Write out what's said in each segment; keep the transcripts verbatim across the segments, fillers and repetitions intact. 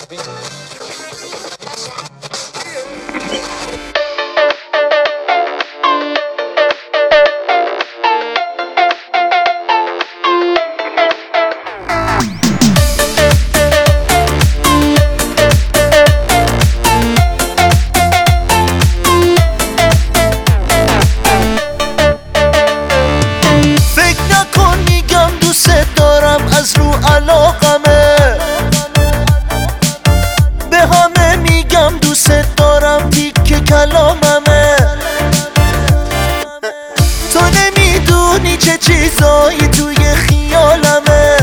از رو علاقمه به همه میگم دوست دارم تیک کلاممه تو نمیدونی چه چیزایی توی خیالمه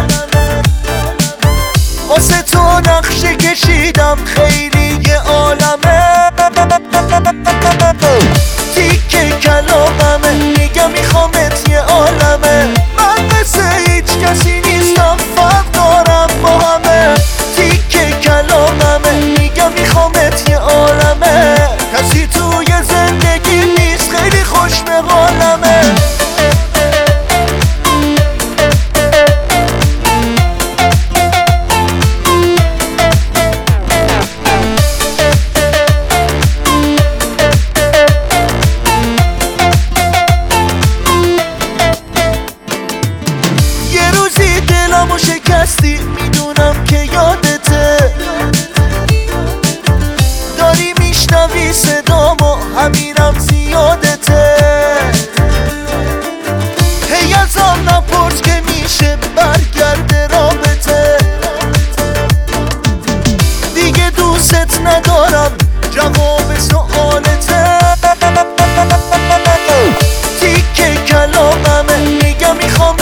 واسه تو نقشه کشیدم خیلی یه عالمه تیک کلاممه میگم میخوامت یه عالمه من مثل هیچ کسی نیستم فرق دارم با همه تیک کلاممه میگم میخوامت یه عالمه کسی توی زندگی نیست خیلی خوش به حالمه دلمو شکستی میدونم که یادته داری میشنوی صدامو همینم زیادته هی ازم نپرس که میشه برگرده رابطه دیگه دوست ندارم جواب سوالته تیک کلاممه میگم میخوام